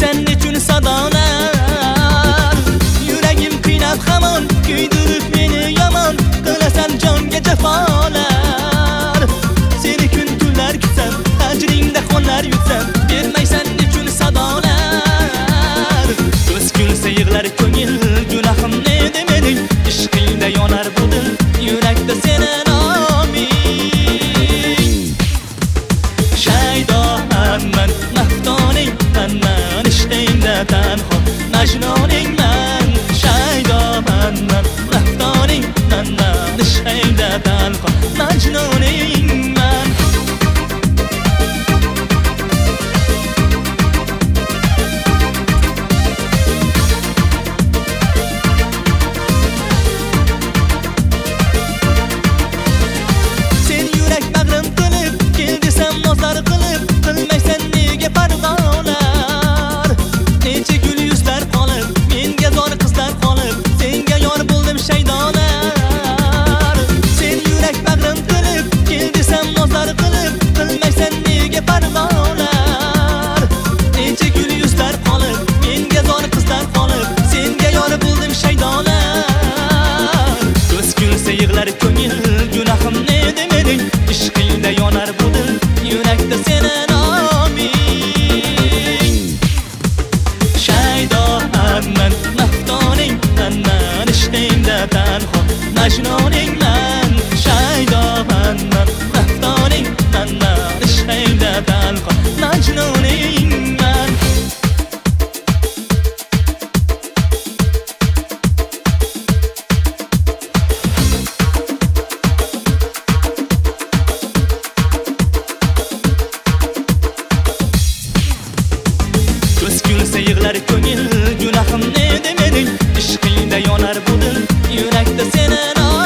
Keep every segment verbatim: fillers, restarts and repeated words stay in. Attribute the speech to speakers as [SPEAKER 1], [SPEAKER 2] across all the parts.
[SPEAKER 1] bilmaysan nechun sadolar. Yuragim qiynab hamon kuydirib meni yomon qilasan jonga jafolar. Seni kun tunlar kutsam ajringda qo'llar yutsam bermaysan nechun sadolar. Ko'z kulsa yig'lar ko'ngil gunohim ne demeding, ishqingda yonar bu dil yurakda seni noming. Shaydoman maftoning man ishqingda tanho majnuningman. Shaydoman maftoning man ishqingda tanho majnuningman. Qilmaysan nega parvolar. Necha gul yuzlar qolib menga zor qizlar qolib senga yor bo'ldim shaydolar. Sen yurak bag'rim qilib kel desam nozlar qilib qilmaysan nega parvolar. Necha gul yuzlar qolib menga zor qizlar qolib senga yor bo'ldim shaydolar. Ko'z kulsa yig'lar ko'ngil gunohim ne demeding, ishqingda yonar bu dil yurakda seni man maftoning man ishqingda tanho majnuningman. Shaydoman maftoning man ishqingda tanho majnuningman. Ko'z kulsa yig'lar ko'ngil gunohim ne demeding, ishqingda yonar bu dil yurakda seni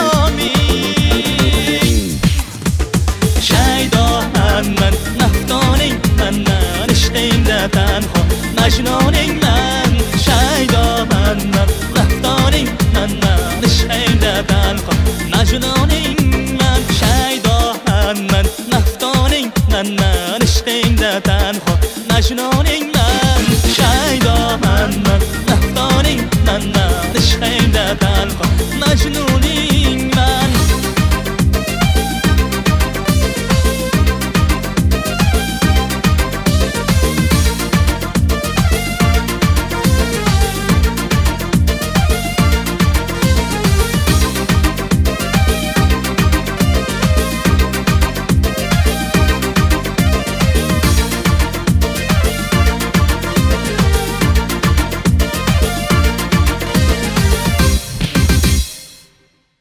[SPEAKER 1] noming. Shaydoman maftoning man ishqingda tanho majnuningman. Shaydoman maftoning man ishqingda tanho majnuningman. Shaydoman maftoning man ishqingda tanho majnuning.